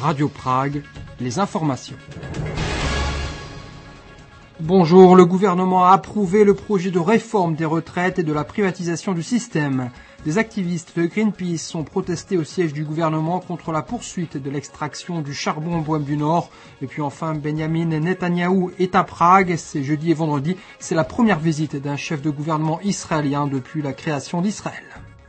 Radio Prague, les informations. Bonjour, le gouvernement a approuvé le projet de réforme des retraites et de la privatisation du système. Des activistes de Greenpeace ont protesté au siège du gouvernement contre la poursuite de l'extraction du charbon en Bohême du Nord. Et puis enfin, Benjamin Netanyahou est à Prague. C'est jeudi et vendredi. C'est la première visite d'un chef de gouvernement israélien depuis la création d'Israël.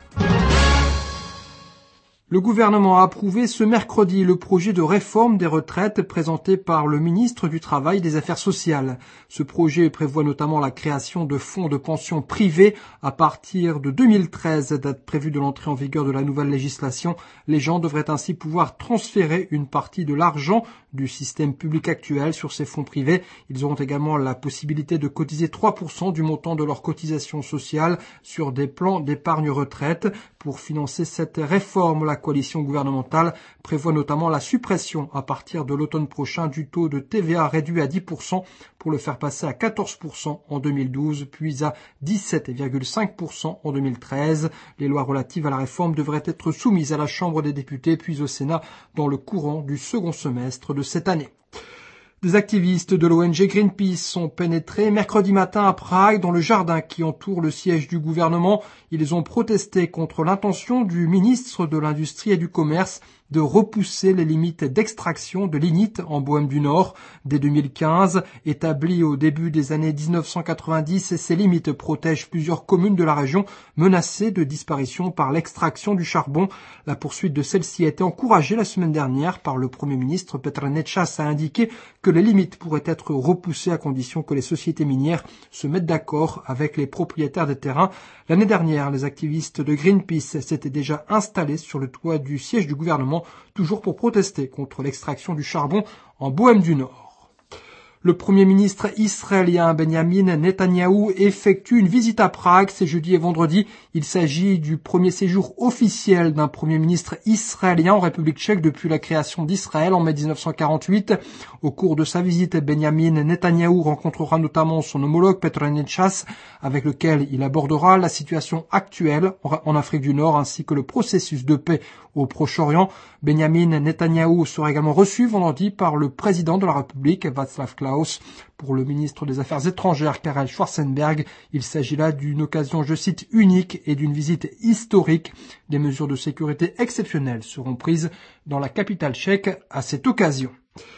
Le gouvernement a approuvé ce mercredi le projet de réforme des retraites présenté par le ministre du Travail et des Affaires sociales. Ce projet prévoit notamment la création de fonds de pension privés à partir de 2013, date prévue de l'entrée en vigueur de la nouvelle législation. Les gens devraient ainsi pouvoir transférer une partie de l'argent du système public actuel sur ces fonds privés. Ils auront également la possibilité de cotiser 3% du montant de leur cotisation sociale sur des plans d'épargne retraite. Pour financer cette réforme, la coalition gouvernementale prévoit notamment la suppression à partir de l'automne prochain du taux de TVA réduit à 10% pour le faire passer à 14% en 2012, puis à 17,5% en 2013. Les lois relatives à la réforme devraient être soumises à la Chambre des députés puis au Sénat dans le courant du second semestre de cette année. Des activistes de l'ONG Greenpeace sont pénétrés mercredi matin à Prague dans le jardin qui entoure le siège du gouvernement. Ils ont protesté contre l'intention du ministre de l'Industrie et du Commerce de repousser les limites d'extraction de lignite en Bohême du Nord. Dès 2015, établies au début des années 1990, ces limites protègent plusieurs communes de la région menacées de disparition par l'extraction du charbon. La poursuite de celle-ci a été encouragée la semaine dernière par le Premier ministre. Petr Nečas a indiqué que les limites pourraient être repoussées à condition que les sociétés minières se mettent d'accord avec les propriétaires des terrains. L'année dernière, les activistes de Greenpeace s'étaient déjà installés sur le toit du siège du gouvernement, toujours pour protester contre l'extraction du charbon en Bohême du Nord. Le Premier ministre israélien Benjamin Netanyahou effectue une visite à Prague, c'est jeudi et vendredi. Il s'agit du premier séjour officiel d'un Premier ministre israélien en République tchèque depuis la création d'Israël en mai 1948. Au cours de sa visite, Benjamin Netanyahou rencontrera notamment son homologue Petr Nečas, avec lequel il abordera la situation actuelle en Afrique du Nord ainsi que le processus de paix au Proche-Orient. Benjamin Netanyahou sera également reçu vendredi par le président de la République, Václav Klaus. Pour le ministre des Affaires étrangères, Karel Schwarzenberg, il s'agit là d'une occasion, je cite, unique et d'une visite historique. Des mesures de sécurité exceptionnelles seront prises dans la capitale tchèque à cette occasion.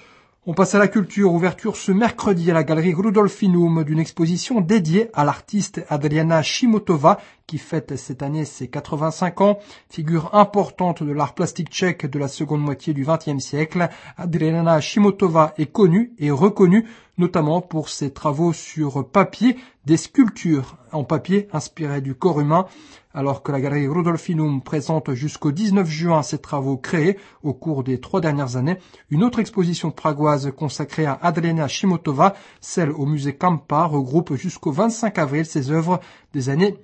On passe à la culture. Ouverture ce mercredi à la galerie Rudolfinum d'une exposition dédiée à l'artiste Adriana Chimotova qui fête cette année ses 85 ans. Figure importante de l'art plastique tchèque de la seconde moitié du XXe siècle, Adriana Chimotova est connue et reconnue notamment pour ses travaux sur papier, des sculptures en papier inspirées du corps humain. Alors que la galerie Rudolfinum présente jusqu'au 19 juin ses travaux créés au cours des 3 dernières années, une autre exposition pragoise consacrée à Adriana Chimotova, celle au musée Kampa, regroupe jusqu'au 25 avril ses œuvres des années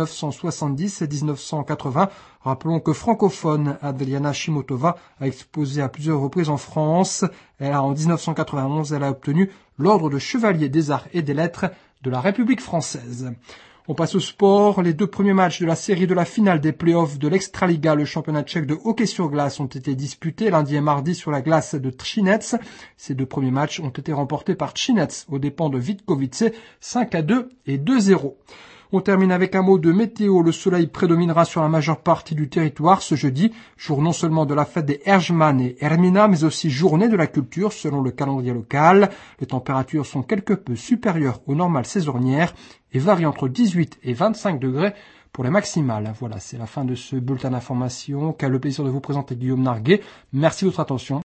1970 et 1980. Rappelons que francophone, Adriana Chimotova a exposé à plusieurs reprises en France. En 1991, elle a obtenu l'ordre de chevalier des arts et des lettres de la République française. On passe au sport. Les 2 premiers matchs de la série de la finale des playoffs de l'Extraliga, le championnat tchèque de hockey sur glace, ont été disputés lundi et mardi sur la glace de Třinec. Ces 2 premiers matchs ont été remportés par Třinec aux dépens de Vítkovice, 5-2 et 2-0. On termine avec un mot de météo. Le soleil prédominera sur la majeure partie du territoire ce jeudi, jour non seulement de la fête des Erjman et Hermina, mais aussi journée de la culture selon le calendrier local. Les températures sont quelque peu supérieures aux normales saisonnières et varient entre 18 et 25 degrés pour les maximales. Voilà, c'est la fin de ce bulletin d'information qu'a le plaisir de vous présenter Guillaume Narguet. Merci de votre attention.